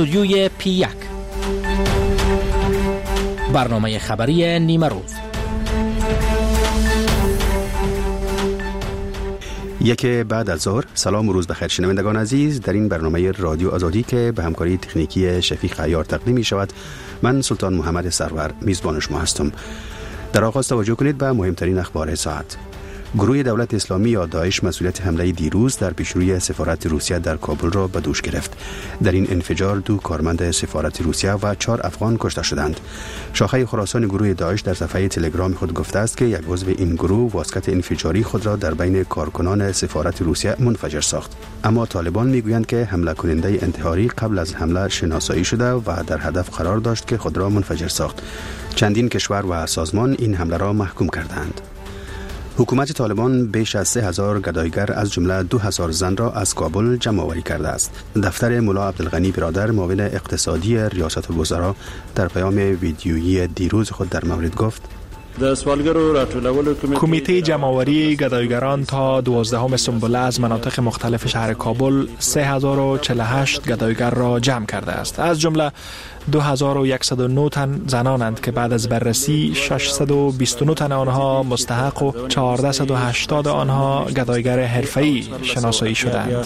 استودیوی P1 برنامه خبری نیمه روز. یک بعد از ظهر. سلام و روز بخیر شنوندگان عزیز. در این برنامه رادیو آزادی که به همکاری تکنیکی شفیق عیار تقدیم می شود، من سلطان محمد سرور میزبان شما هستم. در آغاز توجه کنید به مهمترین اخبار ساعت. گروه دولت اسلامی یا داعش مسئولیت حمله دیروز در پیشروی سفارت روسیه در کابل را به دوش گرفت. در این انفجار 2 کارمند سفارت روسیه و 4 افغان کشته شدند. شاخه خراسان گروه داعش در صفحه تلگرام خود گفته است که یک عضو این گروه واسکت انفجاری خود را در بین کارکنان سفارت روسیه منفجر ساخت. اما طالبان میگویند که حمله کننده انتحاری قبل از حمله شناسایی شده و در هدف قرار داشت که خود را منفجر ساخت. چندین کشور و سازمان این حمله را محکوم کردند. حکومت طالبان بیش از 3000 گدایگر از جمله 2000 زن را از کابل جمع آوری کرده است. دفتر ملا عبدالغنی برادر معاون اقتصادی ریاست الوزراء در پیام ویدیویی دیروز خود در مورد گفت: کمیته جمع‌آوری گدایگران تا 12 سنبله از مناطق مختلف شهر کابل 3048 گدایگر را جمع کرده است. از جمله 2109 تن زنانند که بعد از بررسی 629 تن آنها مستحق و 1480 آنها گدایگر حرفه‌ای شناسایی شدند.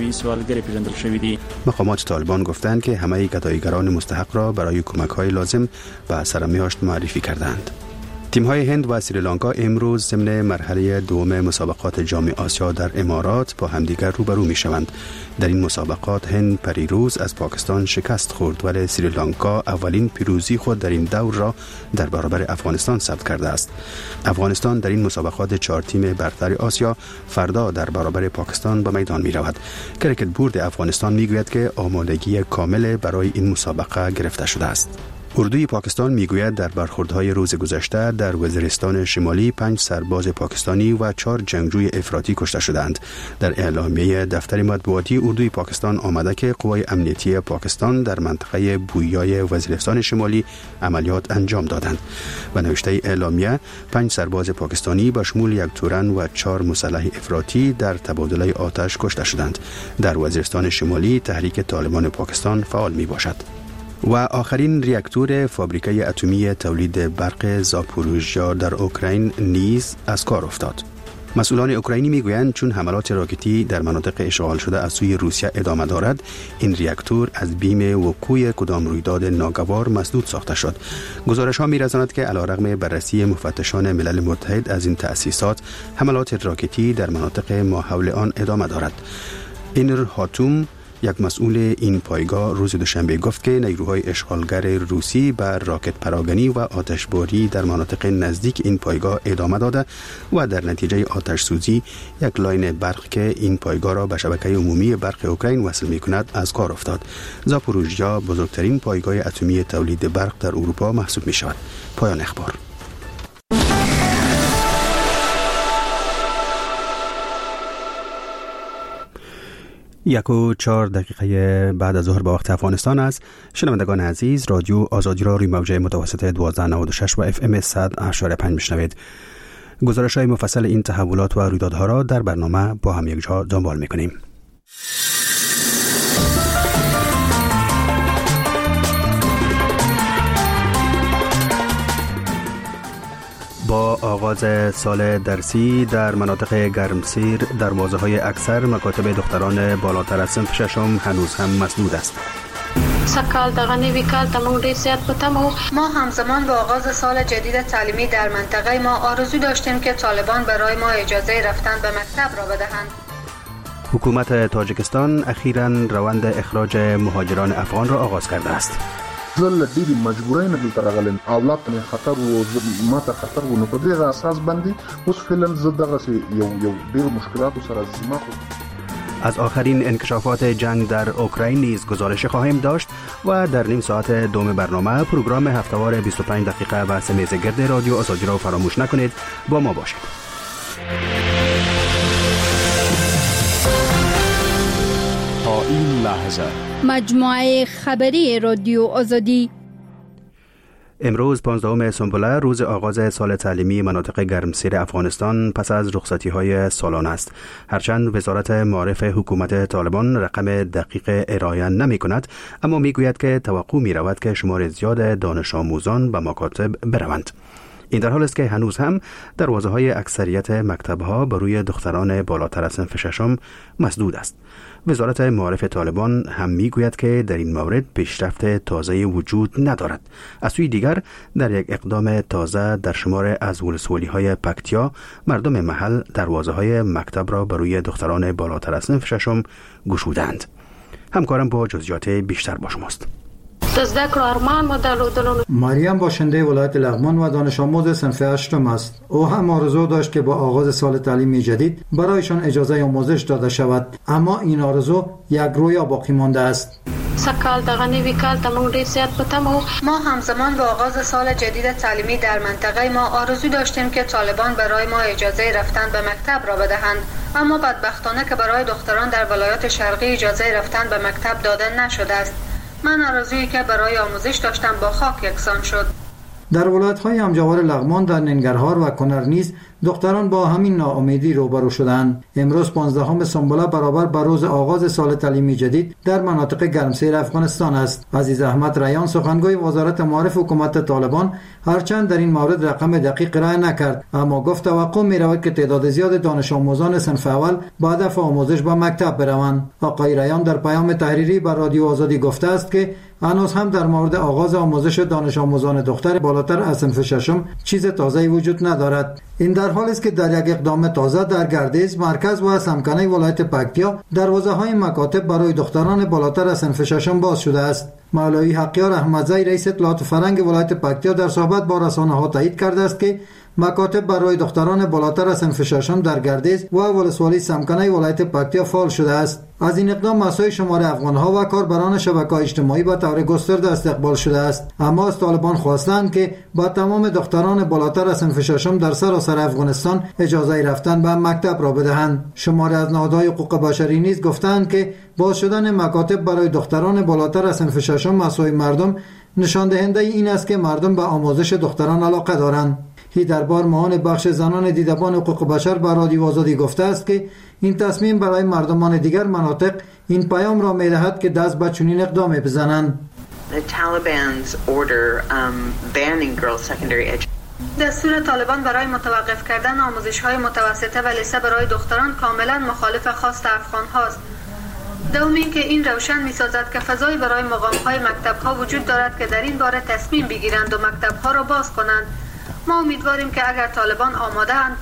مقامات طالبان گفتند که همه گدایگران مستحق را برای کمک‌های لازم به سرمیاشت معرفی کردند. تیم‌های هند و سریلانکا امروز ضمن مرحله دوم مسابقات جام آسیا در امارات با همدیگر روبرو می‌شوند. در این مسابقات هند پریروز از پاکستان شکست خورد، ولی سریلانکا اولین پیروزی خود در این دور را در برابر افغانستان ثبت کرده است. افغانستان در این مسابقات 4 تیم برتر آسیا فردا در برابر پاکستان به میدان می‌رود. کرکت بورد افغانستان می‌گوید که آمادگی کامل برای این مسابقه گرفته شده است. اردوی پاکستان میگوید در برخوردهای روز گذشته در وزیرستان شمالی 5 سرباز پاکستانی و 4 جنگجوی افراطی کشته شدند. در اعلامیه دفتر مطبوعاتی اردوی پاکستان آمده که قوای امنیتی پاکستان در منطقه بویای وزیرستان شمالی عملیات انجام دادند. و نوشته اعلامیه 5 سرباز پاکستانی به شمول 1 تورن و 4 مسلح افراطی در تبادله آتش کشته شدند. در وزیرستان شمالی تحریک طالبان پاکستان فعال می باشد. و آخرین ریاکتور فابریکه اتمی تولید برق زاپوروژیا در اوکراین نیز از کار افتاد. مسئولان اوکراینی میگویند چون حملات راکتی در مناطق اشغال شده از سوی روسیه ادامه دارد، این ریاکتور از بیم وقوع کدام رویداد ناگوار مسدود ساخته شد. گزارش ها می‌رساند که علیرغم بررسی مفتشان ملل متحد از این تأسیسات، حملات راکتی در مناطق ماحول آن ادامه دارد. اینر هاتوم، یک مسئول این پایگاه، روز دوشنبه گفت که نیروهای اشغالگر روسی به راکت پراگنی و آتشباری در مناطق نزدیک این پایگاه ادامه داده و در نتیجه آتش سوزی یک لاین برق که این پایگاه را به شبکه عمومی برق اوکراین وصل می کند از کار افتاد. زاپوروژیا بزرگترین پایگاه اتمی تولید برق در اروپا محسوب می شود. پایان اخبار. 1:04 بعد از ظهر به وقت افغانستان است. شنوندگان عزیز، رادیو آزادی را روی موج متوسط 1296 و FM 100.5 میشنوید. گزارش‌های مفصل این تحولات و رویدادها را در برنامه با هم یکجا دنبال می‌کنیم. با آغاز سال درسی در مناطق گرمسیر دروازه‌های اکثر مکاتب دختران بالاتر از صنف ششم هنوز هم مسدود است. سکال دغه نوی کال ته موږ ډېر زیات په تمه ما همزمان با آغاز سال جدید تعلیمی در منطقه ما آرزو داشتیم که طالبان برای ما اجازه رفتن به مکتب را بدهند. حکومت تاجیکستان اخیراً روند اخراج مهاجران افغان را آغاز کرده است. زل ډېری مجبورین دلته راغلم، اولاد ته خطر و ماته خطر و نو په دې اساس باندې اوس فعلا زه دغه یو ډېر مشکلات سره زما. از آخرین انکشافات جنگ در اوکراین نیز گزارش خواهیم داشت و در نیم ساعت دوم برنامه پروگرام هفته‌وار 25 دقیقه و سمیز گرد رادیو آزادی را فراموش نکنید. با ما باشید. تا این لحظه مجموعه خبری رادیو آزادی. امروز 15 سنبله روز آغاز سال تعلیمی مناطق گرمسیر افغانستان پس از رخصتی‌های سالانه است. هرچند وزارت معارف حکومت طالبان رقم دقیق ارائه نمی‌کند، اما می‌گوید که توقع می‌رود که شمار زیاد دانش آموزان به مکاتب بروند. این در حال است که هنوز هم دروازه‌های اکثریت مکتب‌ها بر روی دختران بالاتر از صنف ششم مسدود است. وزارت معارف طالبان هم میگوید که در این مورد پیشرفت تازه وجود ندارد. از سوی دیگر در یک اقدام تازه در شمار از ولسوالی‌های پکتیا، مردم محل دروازه‌های مکتب را بر روی دختران بالاتر از صنف ششم گشودند. همکارم با جزئیات بیشتر با شماست. مریم باشنده ولایت لغمان و دانش آموز صنف 8 است. او هم آرزو داشت که با آغاز سال تعلیمی جدید برایشان اجازه آموزش داده شود، اما این آرزو یک رویا باقی مانده است. ما همزمان با آغاز سال جدید تعلیمی در منطقه ما آرزو داشتیم که طالبان برای ما اجازه رفتن به مکتب را بدهند، اما بدبختانه که برای دختران در ولایات شرقی اجازه رفتن به مکتب داده نشده است. من آرزویی که برای آموزش داشتم با خاک یکسان شد. در ولایت‌های همجوار لغمان، در ننگرهار و کنر نیز دختران با همین ناامیدی روبرو شدند. امروز 15 سنبله برابر با روز آغاز سال تعلیمی جدید در مناطق گرمسیر افغانستان است. عزیز احمد ریان، سخنگوی وزارت معارف حکومت طالبان، هرچند در این مورد رقم دقیق ارائه نکرد، اما گفت توقع می‌رود که تعداد زیاد دانش آموزان صنف اول با هدف آموزش به مکتب بروند. آقای ریان در پیام تحریری بر رادیو آزادی گفته است که هنوز هم در مورد آغاز آموزش دانش آموزان دختر بالاتر از صنف ششم چیز تازه‌ای وجود ندارد. این در حالی است که در یک اقدام تازه در گردیز، مرکز و سمکنه ولایت پکتیا دروازه‌های مکاتب برای دختران بالاتر از صنف ششم باز شده است. مولوی حقیار احمدزی رئیس اطلاعات فرهنگ ولایت پکتیا در صحبت با رسانه‌ها تایید کرده است که مکاتب برای دختران بالاتر از صنف ششم در گردیز و ولسوالی سمکنه ولایت پکتیا فعال شده است. از این اقدام مسای شمار افغان‌ها و کاربران شبکه‌های اجتماعی به طور گسترده استقبال شده است، اما از طالبان خواستند که با تمام دختران بالاتر از صنف ششم در سراسر افغانستان اجازه رفتن به مکتب را بدهند. شمار از نهادهای حقوق بشری نیز گفتند که باز شدن مکاتب برای دختران بالاتر از صنف ششم مسای مردم نشان دهنده این است که مردم به آموزش دختران علاقه دارند. هیدربار معاون بخش زنان دیدبان حقوق بشر به رادیو آزادی گفته است که این تصمیم برای مردمان دیگر مناطق این پیام را می‌دهد که دست به چنین اقدامی بزنند. دستور طالبان برای متوقف کردن آموزش‌های متوسطه و لیسه برای دختران کاملا مخالف خواست افغان‌هاست. دوم اینکه این روشن می‌سازد که فضایی برای مقام‌های مکتب‌ها وجود دارد که در این باره تصمیم بگیرند و مکتب‌ها را باز کنند. ما امیدواریم که اگر طالبان آماده‌اند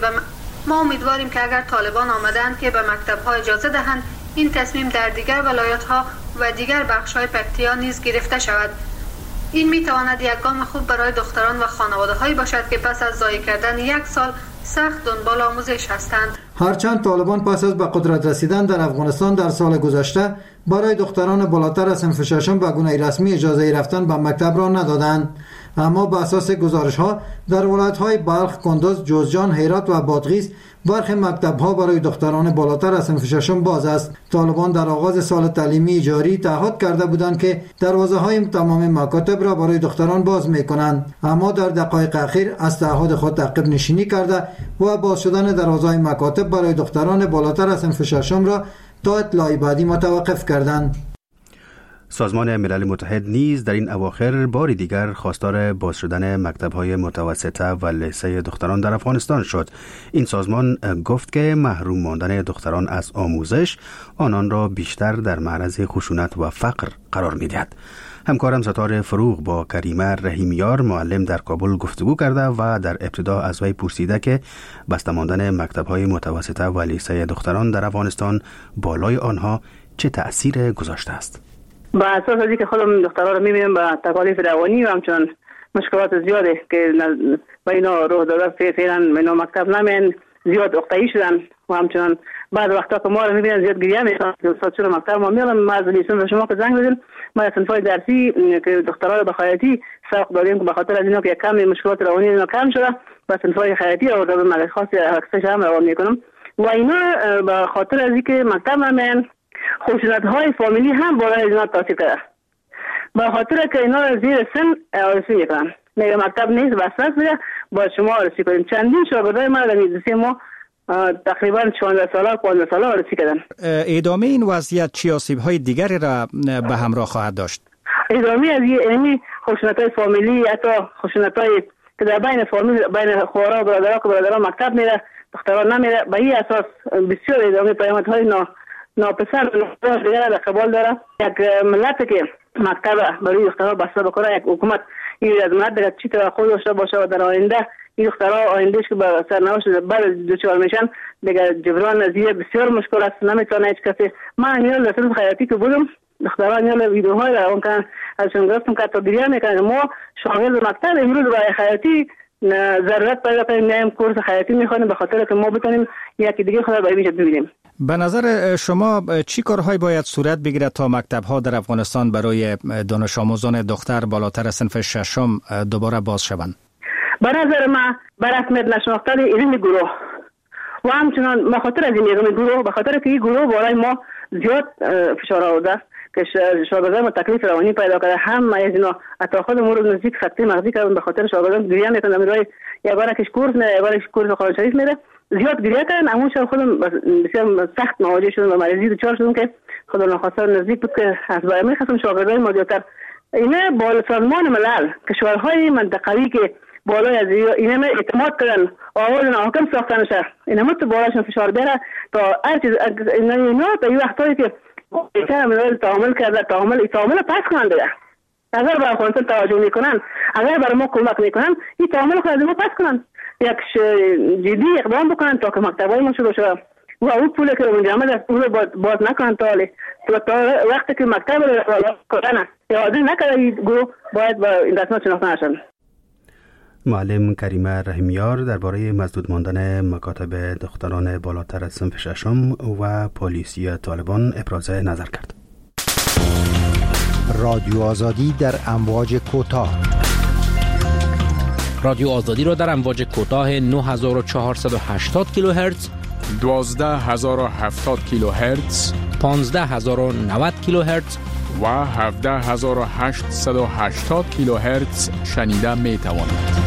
که به مکتب‌ها اجازه دهند، این تصمیم در دیگر ولایت‌ها و دیگر بخش‌های پکتیا نیز گرفته شود. این می‌تواند یک گام خوب برای دختران و خانواده‌هایی باشد که پس از ضایع کردن یک سال سخت دنبال آموزش هستند. هرچند طالبان پس از به قدرت رسیدن در افغانستان در سال گذشته برای دختران بالاتر از صنف ششم به گونه رسمی اجازه رفتن به مکتب را ندادند، اما بر اساس گزارش‌ها در ولایت‌های بلخ، کندز، جوزجان، هرات و بادغیس برخی مکتب‌ها برای دختران بالاتر از صنف ششم باز است. طالبان در آغاز سال تعلیمی جاری تعهد کرده بودند که دروازه‌های تمام مکاتب را برای دختران باز می‌کنند، اما در دقایق اخیر از تعهد خود عقب نشینی کرده و باز شدن دروازه‌های مکاتب برای دختران بالاتر از صنف ششم را تا اطلاع بعدی متوقف کردند. سازمان ملل متحد نیز در این اواخر بار دیگر خواستار باز شدن مکتب‌های متوسطه و لیسه دختران در افغانستان شد. این سازمان گفت که محروم ماندن دختران از آموزش آنان را بیشتر در معرض خشونت و فقر قرار می‌دهد. همکارم ستاره فروغ با کریمه رحیمیار معلم در کابل گفتگو کرده و در ابتدا از وی پرسیده که بسته ماندن مکتب‌های متوسطه و لیسه دختران در افغانستان بالای آنها چه تأثیر گذاشته است. با اساس از اینکه خودم دخترها رو می‌بینم با تکالیف روانی و همچنان مشکلات زیاده که با اینا روح داده فعلا اینا مکتب نمین زیاد اختایی شدن و همچنان بعد وقتا که ما رو می‌بینن زیاد گریه میکنن که استاد چرا مکتب ما میارن. ما از لیسانس شما که زنگ بزنیم ما از صنفای درسی که دخترها رو به خیاطی سوق دادیم که به خاطر از اینا که کم مشکلات روانی اینا کم شده و صنفای خیاطی رو در مدرسه خاص اکسش هم روان میکنم و اینا به خاطر از اینکه مکتب نمین خشونت‌های فامیلی هم بالای اینا تاثیر کرده به خاطر که اینا زیر سن آرسی میکنن، میگه مکتب نیست بساط میره با شما آرسی کنیم. چندین شاگردای ما در این ما تقریبا 14 ساله 15 ساله آرسی کردن. ادامه این وضعیت چی آسیب‌های دیگری را به همراه خواهد داشت؟ ادامه از این خشونت‌های فامیلی، حتی خشونت‌های که در بین فامیل، بین خواهرها و برادرها مکتب میره، دختران نمیره، به این اساس بسیار ادامه پیامدهای ناپسند دیگر در قبال داره. یک ملت که مکتب برای دخترها بسته بکنه، یک حکومت این از ملت دیگر چی توقع داشته باشه و در آینده این دخترها آیندهش که به سرنوشت بعد دوچار میشن دیگر جبران نزیه بسیار مشکل است، نمیتونه هیچ کسی. من یه لسان خیاطی که بودم، دختران یه ویدیوهای را اون که ازشون گفتم که تدریس میکنن. ما شاگرد مکتب امروز برای خیاطی ضرورت پیدا کنیم، کورس خیاطی میخوانیم به خاطر که ما بتونیم یکی دیگه خدا برای ببینیم. به نظر شما چی کارهایی باید صورت بگیرد تا مکتب‌ها در افغانستان برای دانش آموزان دختر بالاتر صنف ششم دوباره باز شوند؟ به نظر من بر رسمیت نشناختن این گروه و همچنان به خاطر از این گروه، به خاطر که این گروه برای ما زیاد فشار آورده که شاگردان ما تکلیف روانی پیدا کرده. هم از اینا حتی خودمون رو نزدیک خطی مغزی کردن به خاطر شاگردان گریه میکنن. برای یک بار کش کورس میره، یک بار کورس قرآن شریف میره، زیاد گریه کردن. اما خودم بسیار سخت مواجه شدم و مریضی دچار شدم که خدا ناخواسته نزدیک بود که از برای میخواستم شاگردان ما زیادتر اینا با سازمان ملل کشورهای منطقه‌ای که بالای از اینا اعتماد کردن آواز حاکم ساختن شه، اینا مت بالاشون فشار بیاره تا هر چیز اینا تا این وقتایی که کامل تعامل کرده، تعامل پس کنن دیگه. اگر به افغانستان توجه میکنن، اگر برای ما کمک میکنن، این تعامل خود ما پس کنن، یک جدی اقدام بکنن تا که مکتبای ما شروع شه و اون پولی که اون جامعه از پول باز نکنن تا وقتی که مکتب رو کردن یا عادی نکرده این گروه باید با این دستمات شناخته نشن. معلم کریمه رحیمیار درباره مسدود ماندن مکاتب دختران بالاتر از صنف ششم و پلیسی طالبان ابراز نظر کرد. رادیو آزادی در امواج کوتاه. رادیو آزادی را در امواج کوتاه 9480 کیلوهرتز، 12070 کیلوهرتز، 15090 کیلوهرتز و 17880 کیلوهرتز شنیده می توانید.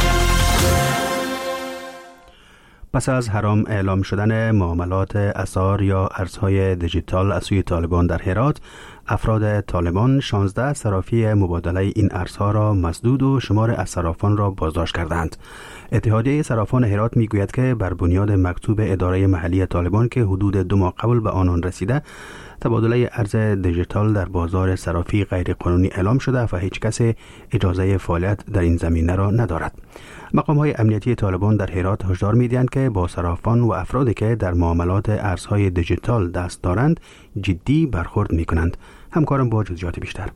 پس از حرام اعلام شدن معاملات اسعار یا ارزهای دیجیتال از سوی طالبان در هرات، افراد طالبان 16 صرافی مبادله این ارزها را مسدود و شمار از صرافان را بازداشت کردند. اتحادیه صرافان هرات میگوید که بر بنیاد مکتوب اداره محلی طالبان که حدود 2 ماه قبل به آنان رسیده، تبادله ارز دیجیتال در بازار صرافی غیر قانونی اعلام شده و هیچ کس اجازه فعالیت در این زمینه را ندارد. مقام‌های امنیتی طالبان در هرات هشدار می‌دهند که با صرافان و افرادی که در معاملات ارزهای دیجیتال دست دارند جدی برخورد می‌کنند. همکارم با جزئیات بیشتر.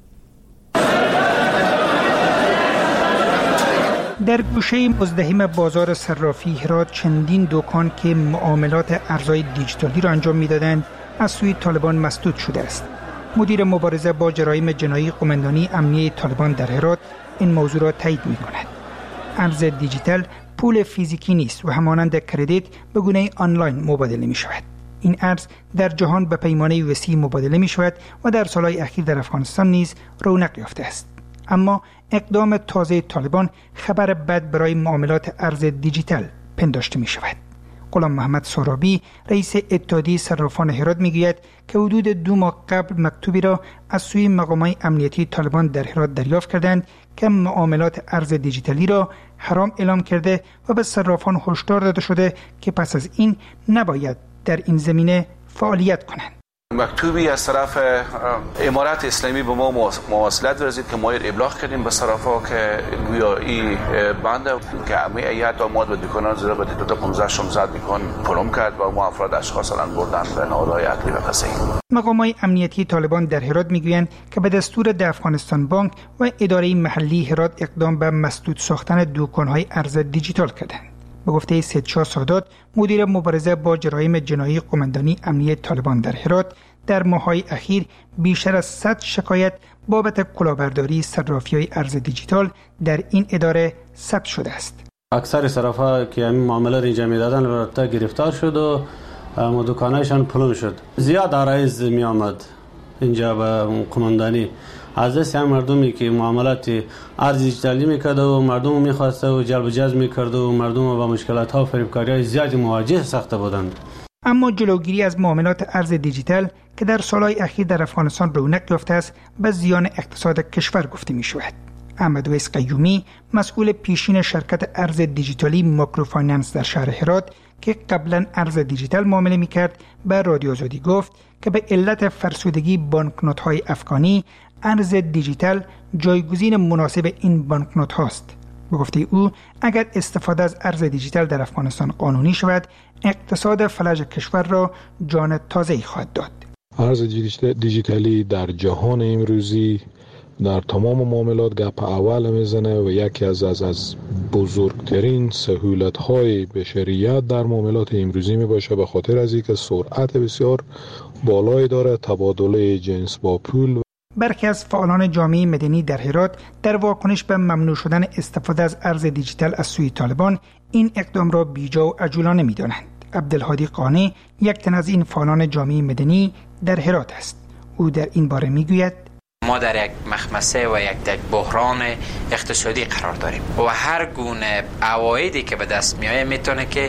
در گوشه مزدحم بازار صرافی هرات چندین دکان که معاملات ارزهای دیجیتالی را انجام می‌دادند از سوی طالبان مسدود شده است. مدیر مبارزه با جرایم جنایی قماندانی امنیه طالبان در هرات این موضوع را تایید می‌کند. ارز دیجیتال پول فیزیکی نیست و همانند کردیت به گونه آنلاین مبادله می شود. این ارز در جهان به پیمانه وسیع مبادله می شود و در سالهای اخیر در افغانستان نیز رونق یافته است. اما اقدام تازه طالبان خبر بد برای معاملات ارز دیجیتال پنداشته می شود. غلام محمد سرابی رئیس اتحادیه صرافان هرات میگوید که حدود 2 ماه قبل مکتوبی را از سوی مقامات امنیتی طالبان در هرات دریافت کردند که معاملات ارز دیجیتالی را حرام اعلام کرده و به صرافان هشدار داده شده که پس از این نباید در این زمینه فعالیت کنند. مکتوبی از طرف امارت اسلامی به ما مواصلت رسید که ما ابلاغ کردیم به صرافا که گویا این بنده که همه ایت آماد و دکانان زیر به حدود 15-16 دکان پلم کرد و ما افراد اشخاص الان بردن به نهادهای عدلی و قضایی. مقامات امنیتی طالبان در هرات میگویند که به دستور د افغانستان بانک و اداره محلی هرات اقدام به مسدود ساختن دکان‌های ارز دیجیتال کردند. به گفته سید شاه سادات مدیر مبارزه با جرایم جنایی قماندانی امنیه طالبان در هرات، در ماه‌های اخیر بیشتر از 100 شکایت بابت کلاهبرداری صرافی‌های ارز دیجیتال در این اداره ثبت شده است. اکثر صرافا که همین معامله انجام می‌دادن البته گرفتار شد و دکانایشان پلم شد. زیاد عرایض می آمد اینجا به قماندانی از دست هم مردمی که معاملات ارز دیجیتالی میکرده و مردم میخواسته و جلب و جذب میکرده و مردم با مشکلات ها و فریبکاری های زیادی مواجه ساخته بودند. اما جلوگیری از معاملات ارز دیجیتال که در سالهای اخیر در افغانستان رونق یافته است به زیان اقتصاد کشور گفته می شود. احمد ویس قیومی مسئول پیشین شرکت ارز دیجیتالی ماکروفایننس در شهر هرات که قبلا ارز دیجیتال معامله میکرد به رادیو آزادی گفت که به علت فرسودگی بانکنوت های افغانی ارز دیجیتال جایگزین مناسب این بانکنوت هاست. به گفته او اگر استفاده از ارز دیجیتال در افغانستان قانونی شود اقتصاد فلج کشور را جان تازه‌ای خواهد داد. ارز دیجیتالی در جهان امروزی در تمام معاملات گپ اول میزنه و یکی از بزرگترین سهولت‌های بشریت در معاملات امروزی میباشه به خاطر از اینکه سرعت بسیار بالایی داره، تبادله جنس با پول. برخی از فعالان جامعه مدنی در هرات در واکنش به ممنوع شدن استفاده از ارز دیجیتال از سوی طالبان این اقدام را بیجا و عجولانه می‌دانند. عبدالهادی قانی یک تن از این فعالان جامعه مدنی در هرات است. او در این باره میگوید ما در یک مخمسه و یک بحران اقتصادی قرار داریم و هر گونه عوایدی که به دست میاد میتونه که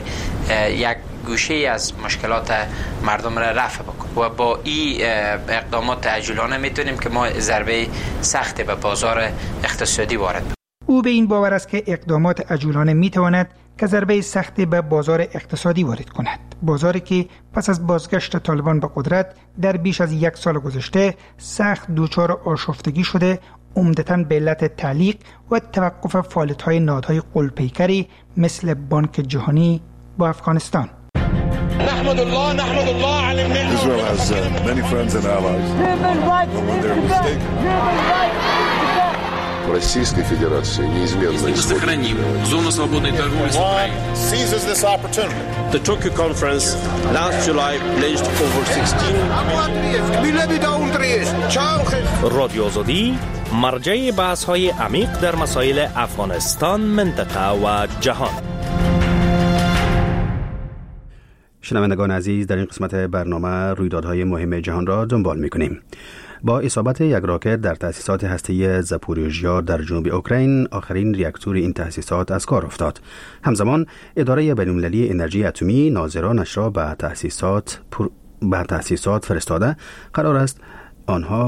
یک گوشه از مشکلات مردم را رفع بکنه و با این اقدامات عجولانه میتونیم که ما ضربه سخت به بازار اقتصادی وارد بکنیم. او به این باور است که اقدامات عجولانه میتواند که ضربه سختی به بازار اقتصادی وارد کند. بازاری که پس از بازگشت طالبان به قدرت در بیش از یک سال گذشته سخت دچار آشفتگی شده، عمدتاً به علت تعلیق و توقف فعالیت‌های نهادهای غول‌پیکری مثل بانک جهانی با افغانستان. نحمد الله على النعمة. Israel has many friends and allies. When they're mistaken. Российской Федерации неизменно сохраним зону свободной торговли с Украиной. Seizes this opportunity. The Tokyo conference last July pledged over 16 رادیو آزادی مرجع بحث‌های عمیق در مسائل افغانستان، منطقه و جهان. شنوندگان عزیز، در این قسمت برنامه رویدادهای مهم جهان را دنبال می‌کنیم. با اصابت یک راکت در تأسیسات هسته‌ای زاپوریژیا در جنوب اوکراین، آخرین ریاکتور این تأسیسات از کار افتاد. همزمان اداره بین‌المللی انرژی اتمی ناظرانش را به تأسیسات فرستاده قرار است آنها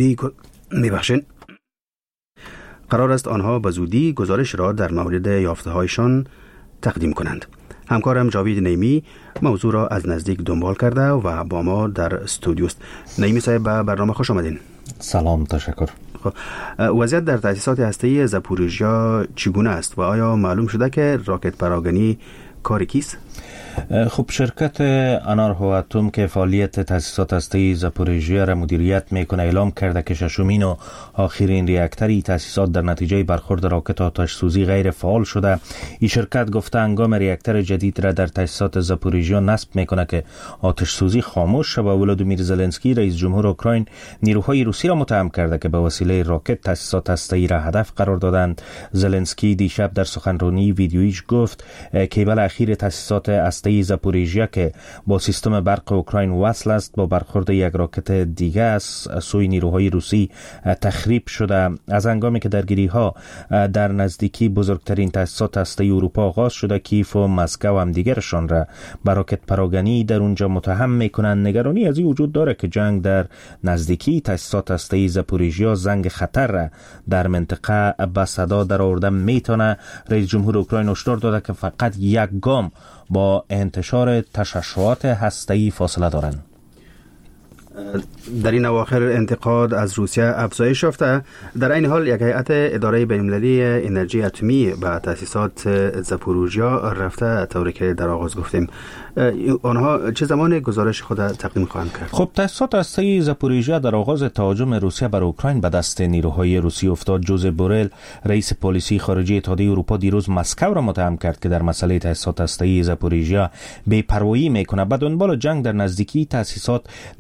به زودی گزارش را در مورد یافته‌هایشان تقدیم کنند. همکارم جاوید نیمی موضوع را از نزدیک دنبال کرده و با ما در استودیو است. نیمی صاحب، به برنامه خوش آمدین. سلام، تشکر. وضعیت در تأسیسات هسته‌ای زاپوریژیا چگونه است و آیا معلوم شده که راکت پراگنی کار کیست؟ خب، شرکت انارهواتوم که فعالیت تأسیسات هسته‌ای زاپوریژیا را مدیریت میکنه اعلام کرده که ششمین و آخرین ریاکتور تأسیسات در نتیجه برخورد راکت آتش سوزی غیر فعال شده. این شرکت گفته هنگام ریاکتور جدید را در تأسیسات زاپوریژیا نصب میکنه که آتش سوزی خاموش شد. ولادیمیر زلنسکی رئیس جمهور اوکراین نیروهای روسی را متهم کرده که به وسیله راکت تأسیسات هسته‌ای را هدف قرار دادند. زلنسکی دیشب در سخنرانی ویدیویی گفت کیبل اخیر تأسیسات هسته‌ای زاپوریژیا که با سیستم برق اوکراین وصل است با برخورد یک راکت دیگه از سوی نیروهای روسی تخریب شده. از هنگامی که درگیری‌ها در نزدیکی بزرگترین تأسیسات هسته‌ای اروپا آغاز شده، کیف و مسکو هم دیگرشان را به راکت پراگنی در اونجا متهم میکنند. نگرانی از این وجود داره که جنگ در نزدیکی تأسیسات هسته‌ای زاپوریژیا زنگ خطر را در منطقه به صدا در آورده میتونه. رئیس جمهور اوکراین هشدار داده که فقط یک گام با انتشار تشعشعات هسته‌ای فاصله دارند. در این اواخر انتقاد از روسیه افزایش یافته. در این حال یک هیئت اداره بین‌المللی انرژی اتمی به تأسیسات زاپوریژیا رفته، طوری که در آغاز گفتیم. آنها چه زمان گزارش خود تقدیم خواهند کرد؟ خب، تأسیسات هسته‌ای زاپوریژیا در آغاز تهاجم روسیه بر اوکراین به دست نیروهای روسی افتاد. جوزف بورل رئیس پلیسی خارجی اتحادیه اروپا دیروز مسکو را متهم کرد که در مسئله تأسیسات هسته‌ای زاپوریژیا بی‌پروایی میکنه. به دنبال جنگ در نزدیکی تأسیسات نگرانی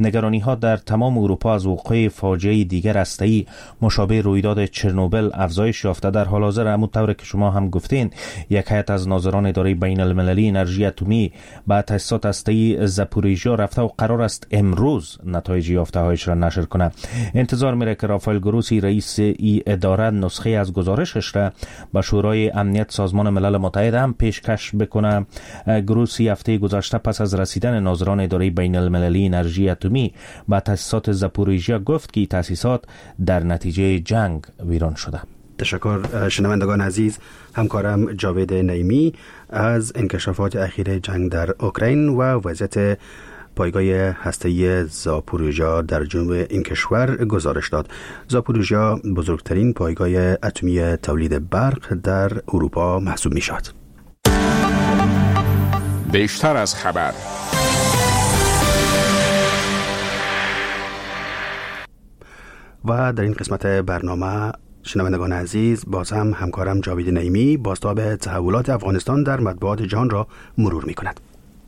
ها در تمام اروپا از وقوع فاجعه دیگر هسته‌ای مشابه رویداد چرنوبل افزایش یافته. در حال حاضر همونطور که شما هم گفتین یک هیئت از ناظران اداره بین المللی انرژی اتمی به تاسیسات هسته‌ای زاپوریژیا رفته و قرار است امروز نتایج یافته‌هایش را نشر کنه. انتظار میره که رافائل گروسی رئیس ای اداره نسخه از گزارشش را به شورای امنیت سازمان ملل متحد هم پیشکش بکنه. گروسی هفته گذشته پس از رسیدن ناظران اداره بین المللی انرژی اتمی به تاسیسات زاپوریژیا گفت که تاسیسات در نتیجه جنگ ویران شده. تشکر. شنوندگان عزیز، همکارم جاوید نعیمی از انکشافات اخیر جنگ در اوکراین و وضعیت پایگاه هسته‌ای زاپوریژیا در جنوب این کشور گزارش داد. زاپوریژیا بزرگترین پایگاه اتمی تولید برق در اروپا محسوب می شود. بیشتر از خبر. و در این قسمت برنامه شنوندگان عزیز باز هم همکارم جاوید نعیمی بازتاب تحولات افغانستان در مطبوعات جهان را مرور می کند.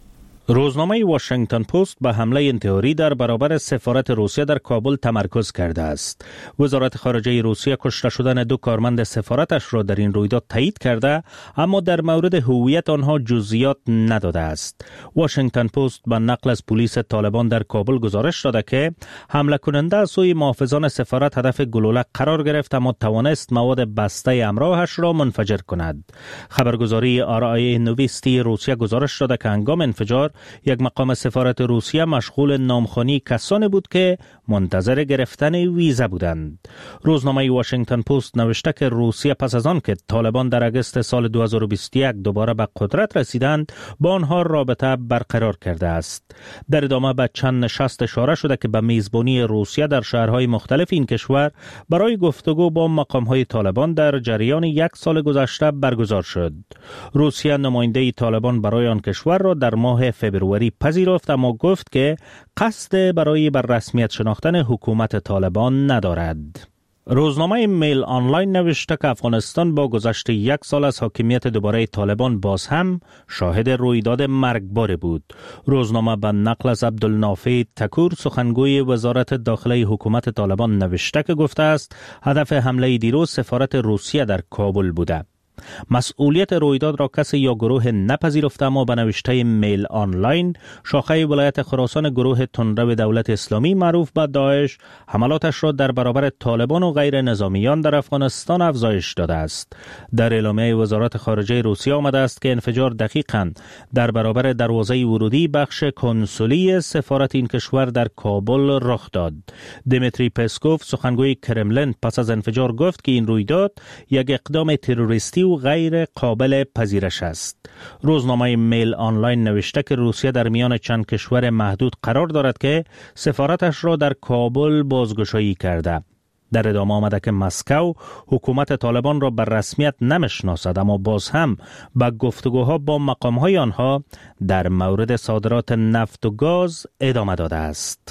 روزنامه واشنگتن پست به حمله انتحاری در برابر سفارت روسیه در کابل تمرکز کرده است. وزارت خارجه روسیه کشته شدن 2 کارمند سفارتش را در این رویداد تایید کرده، اما در مورد هویت آنها جزئیات نداده است. واشنگتن پست به نقل از پلیس طالبان در کابل گزارش داده که حمله کننده از سوی محافظان سفارت هدف گلوله قرار گرفت، اما توانست مواد بسته همراهش را منفجر کند. خبرگزاری آرای نویستی روسیه گزارش داده که هنگام انفجار یک مقام سفارت روسیه مشغول نامخوانی کسانی بود که منتظر گرفتن ویزا بودند. روزنامه واشنگتن پست نوشته که روسیه پس از آن که طالبان در اگست سال 2021 دوباره به قدرت رسیدند با آنها رابطه برقرار کرده است. در ادامه به چند نشست اشاره شده که به میزبانی روسیه در شهرهای مختلف این کشور برای گفتگو با مقامهای طالبان در جریان 1 سال گذشته برگزار شد. روسیه نماینده طالبان برای آن کشور را در ماه فبروری پذیرفت، اما گفت که قصد برای بر رسمیت شناختن حکومت طالبان ندارد. روزنامه میل آنلاین نوشته که افغانستان با گذشت 1 سال از حاکمیت دوباره طالبان باز هم شاهد رویداد مرگبار بود. روزنامه به نقل از عبدالنافع تکور سخنگوی وزارت داخلی حکومت طالبان نوشته که گفته است هدف حمله دیروز سفارت روسیه در کابل بوده. مسئولیت رویداد را کسی یا گروه نپذیرفته، اما به نوشته میل آنلاین شاخه ولایت خراسان گروه تندرو دولت اسلامی معروف به داعش حملاتش را در برابر طالبان و غیر نظامیان در افغانستان افزایش داده است. در اعلامیه وزارت خارجه روسیه آمده است که انفجار دقیقاً در برابر دروازه ورودی بخش کنسولی سفارت این کشور در کابل رخ داد. دیمیتری پسکوف سخنگوی کرملین پس از انفجار گفت که این رویداد یک اقدام تروریستی و غیر قابل پذیرش است. روزنامه میل آنلاین نوشته که روسیه در میان چند کشور محدود قرار دارد که سفارتش را در کابل بازگشایی کرده. در ادامه آمده که مسکو حکومت طالبان را بر رسمیت نمیشناسد، اما باز هم به گفتگوها با مقامهای آنها در مورد صادرات نفت و گاز ادامه داده است.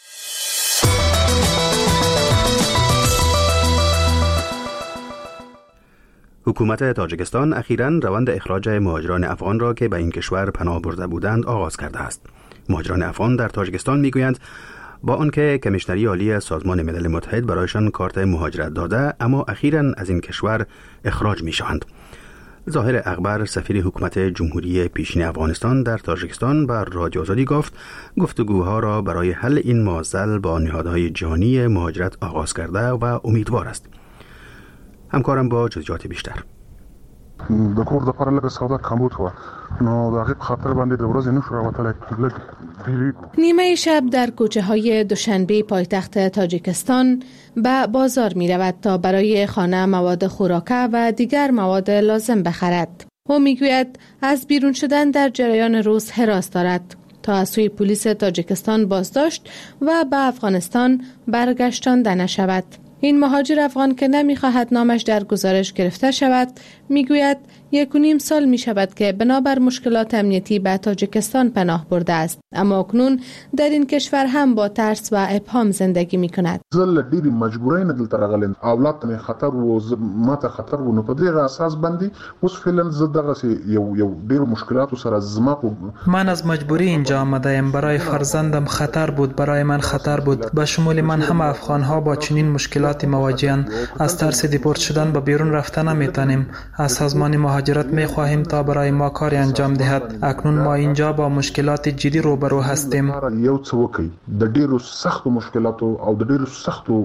حکومت تاجیکستان اخیراً روند اخراج مهاجران افغان را که به این کشور پناه برده بودند آغاز کرده است. مهاجران افغان در تاجیکستان میگویند با آنکه کمیشنری عالی سازمان ملل متحد برایشان کارت مهاجرت داده، اما اخیراً از این کشور اخراج میشوند. ظاهر اکبر سفیر حکومت جمهوری پیشین افغانستان در تاجیکستان بر رادیو آزادی گفت گفتگوها را برای حل این معضل با نهادهای جهانی مهاجرت آغاز کرده و امیدوار است. همکارم با جزئیات بیشتر. د کور د پاره لږ سودا کمبود و نو د هغې خاطر باندې د ورځې نشو راوتلی لږ بیریږو. نیمه شب در کوچه های دوشنبه پایتخت تاجیکستان به بازار می رود تا برای خانه مواد خوراکه و دیگر مواد لازم بخرد. او می گوید از بیرون شدن در جریان روز هراس دارد تا از سوی پلیس تاجیکستان بازداشت و به افغانستان برگشتانده نشود. این مهاجر افغان که نمی‌خواهد نامش در گزارش گرفته شود میگوید 1.5 سال می شود که بنابر مشکلات امنیتی به تاجیکستان پناه برده است، اما اکنون در این کشور هم با ترس و ابهام زندگی می کند. زل ډېری مجبورۍ نه دلته راغلم، اولاد ته خطر و ماته خطر و نو په دې اساس باندې اوس فعلا زه دغه یو ډېر مشکلات سره زما. من از مجبوری اینجا آمده ام. برای فرزندم خطر بود، برای من خطر بود. به شمول من هم افغان ها با چنین مشکلاتی مواجهند. از ترس دیپورت شدن به بیرون رفتن نمیتونیم. از سازمان مهاجرت میخواهیم تا برای ما کاری انجام دهد. اکنون ما اینجا با مشکلات جدی روبرو هستیم. یو څه وکي د ډیرو سختو مشکلاتو او د ډیرو سختو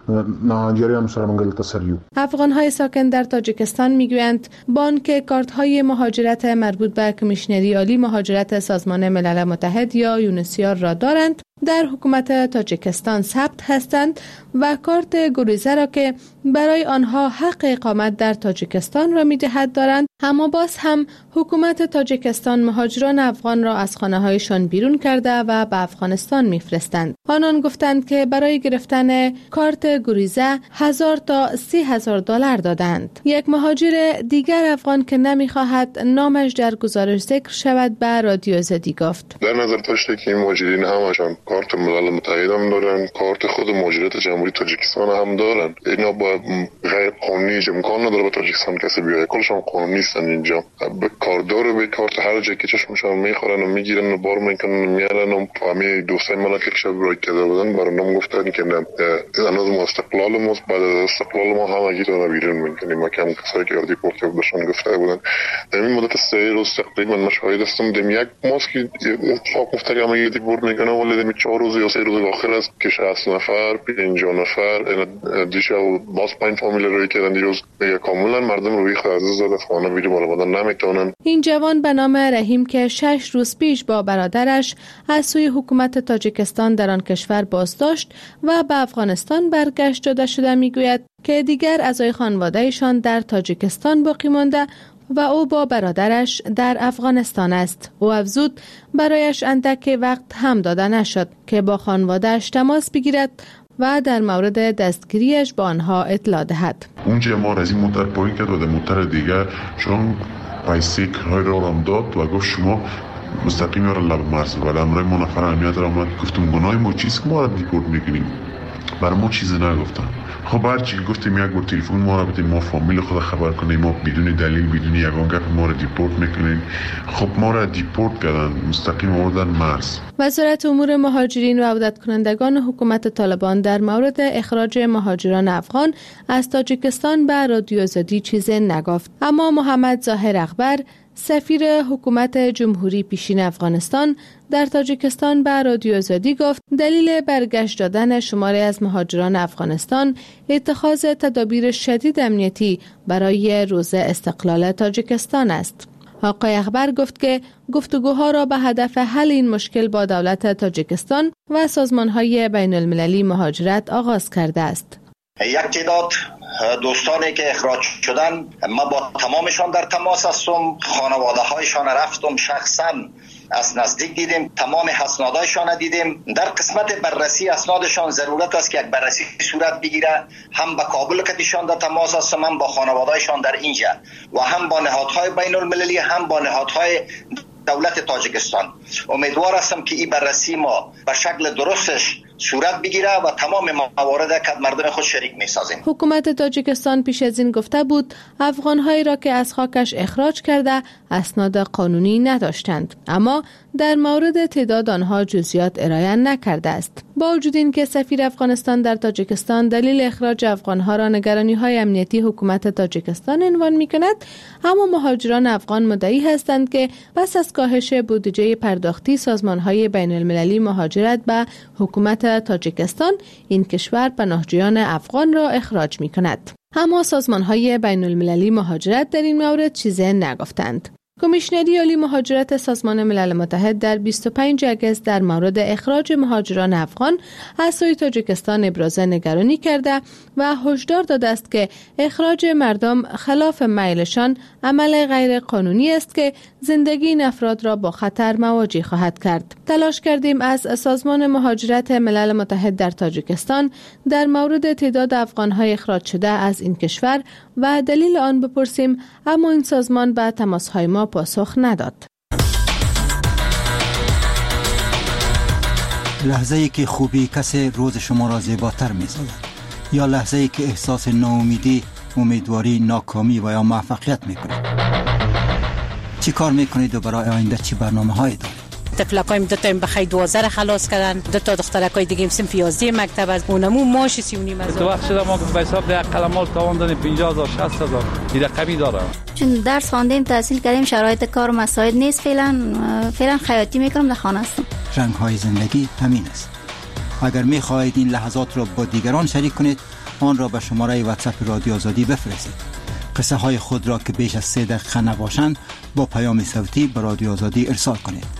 ناجریانو سره موږ تسر یو. افغان های ساکن در تاجیکستان میگویند بانک کارت های مهاجرت مربوط به کمیشنری عالی مهاجرت سازمان ملل متحد یا یونسیار را دارند، در حکومت تاجیکستان ثبت هستند و کارت گریزه را که برای آنها حق اقامت در تاجیکستان را می‌دهد دارند، اما باز هم حکومت تاجیکستان مهاجران افغان را از خانه‌هایشان بیرون کرده و به افغانستان می‌فرستند. آنان گفتند که برای گرفتن کارت گریزه 1000 تا 30,000 دلار دادند. یک مهاجر دیگر افغان که نمی‌خواهد نامش در گزارش ذکر شود به رادیو آزادی گفت: در نظر داشته که این مهاجرین همشون کارت ملل متحد هم دارن، کارت خود مهاجرت جمهوری تاجیکستان هم دارن. اینا با غیر قانونی امکان نداره به تاجیکستان کسی بیاد. کلشون قانونی نیستن. اینجا به کاردار به کارت هر جایی که چشمشون میخورن و میگیرن و بار میکنن و میارن و فهمی دوستای من که شب برای کرده بودن برام گفتن که نه هنوز ما استقلال ما بعد از استقلال ما همگی تو بیرون میکنیم. ما کم کسایی که اردی پورت بودن گفته بودن در این مدت 3 روز تقریبا من شاهد هستم دم یک ماسک اتفاق افتاد همگی دیپورت میکنه ولی دم 4 روز یا 3 روز آخر است که 60 نفر 50 نفر دیشب باز 5 فامیل روی کردن دیروز کاملا مردم روی خازه زده خانه بیرون بالا بدن نمیتونن. این جوان به نام رحیم که 6 روز پیش با برادرش از سوی حکومت تاجیکستان در آن کشور بازداشت و به افغانستان برگشت داده شده میگوید که دیگر اعضای خانواده‌شان در تاجیکستان باقی مانده و او با برادرش در افغانستان است. او افزود برایش اندک وقت هم داده نشد که با خانواده‌اش تماس بگیرد و در مورد دستگیریش با آنها اطلاع دهد. اونجا ما از این موتر پایین کرد و در موتر دیگر چون پیسه کرای را هم داد و گفت شما مستقیم را لب مرز و امرای ما نفر اهمیت را آمد. گفتم گناه ما چیست که ما را دیپورت میکنیم؟ برای ما چیزی نگفتن. خب هرچی گفتیم یک بار تلفن ما را بدیم ما فامیل خود خبر کنیم ما بدون دلیل بدون یگان گپ ما را دیپورت میکنیم. خب ما را دیپورت کردن مستقیم آوردن مرز. وزارت امور مهاجرین و عودت کنندگان حکومت طالبان در مورد اخراج مهاجران افغان از تاجیکستان به رادیو آزادی چیزی نگفت، اما محمد ظاهر اخبر سفیر حکومت جمهوری پیشین افغانستان در تاجیکستان به رادیو آزادی گفت دلیل برگشت دادن شماری از مهاجران افغانستان اتخاذ تدابیر شدید امنیتی برای روز استقلال تاجیکستان است. آقای اخبر گفت که گفتگوها را به هدف حل این مشکل با دولت تاجیکستان و سازمان‌های بین المللی مهاجرت آغاز کرده است. یک تعداد دوستانی که اخراج شدن ما با تمامشان در تماس هستم. خانواده هایشان رفتم شخصا از نزدیک دیدیم، تمام اسنادشان دیدیم. در قسمت بررسی اسنادشان ضرورت است که یک بررسی صورت بگیره. هم با کابل کتیشان در تماس هستم، هم با خانوادهشان در اینجا و هم با نهادهای بین المللی، هم با نهادهای دولت تاجیکستان. امیدوار هستم که این بررسی ما به شکل درستش صورت بگیره و تمام موارد که مردم خود شریک می‌سازیم. حکومت تاجیکستان پیش از این گفته بود افغان‌هایی را که از خاکش اخراج کرده اسناد قانونی نداشتند، اما در مورد تعداد آنها جزئیات ارائه نکرده است. با وجود اینکه سفیر افغانستان در تاجیکستان دلیل اخراج افغان‌ها را نگرانی‌های امنیتی حکومت تاجیکستان عنوان می‌کند، اما مهاجران افغان مدعی هستند که پس از کاهش بودجه پرداختی سازمان‌های بین‌المللی مهاجرت به حکومت تاجیکستان این کشور پناهجویان افغان را اخراج می‌کند. اما سازمان‌های بین‌المللی مهاجرت در این مورد چیزی نگفتند. کمیشنری عالی مهاجرت سازمان ملل متحد در 25 اگست در مورد اخراج مهاجران افغان از سوی تاجیکستان ابراز نگرانی کرده و هشدار داده است که اخراج مردم خلاف میلشان عمل غیر قانونی است که زندگی این افراد را با خطر مواجه خواهد کرد. تلاش کردیم از سازمان مهاجرت ملل متحد در تاجیکستان در مورد تعداد افغان‌های اخراج شده از این کشور و دلیل آن بپرسیم، اما این سازمان به تماس‌های ما پاسخ نداد. لحظه‌ای که خوبی کسی روز شما را زیباتر می‌سازد یا لحظه‌ای که احساس ناامیدی، امیدواری، ناکامی و یا موفقیت می‌کنید. چی کار می‌کنید و برای آینده چی برنامه‌هایی دارید؟ تفلکایم دو تا بخای 12 خلاص کردن، دو تا دخترکای دیگه صنف 11 مکتب از اونمو ماش 39 هزار. تو وقت شده ما به حساب ده قلمال تاوان دادیم 50000 60000 این رقمی داره. چون درس خواندیم تحصیل کردیم شرایط کار مساعد نیست، فعلا خیاطی میکنم در خانه هستم. رنگ‌های زندگی همین است. اگر می‌خواهید این لحظات را با دیگران شریک کنید، آن را به شماره واتساپ رادیو آزادی بفرستید. قصه های خود را که بیش از 3 دقیقه نباشند با پیام صوتی به رادیو آزادی ارسال کنید.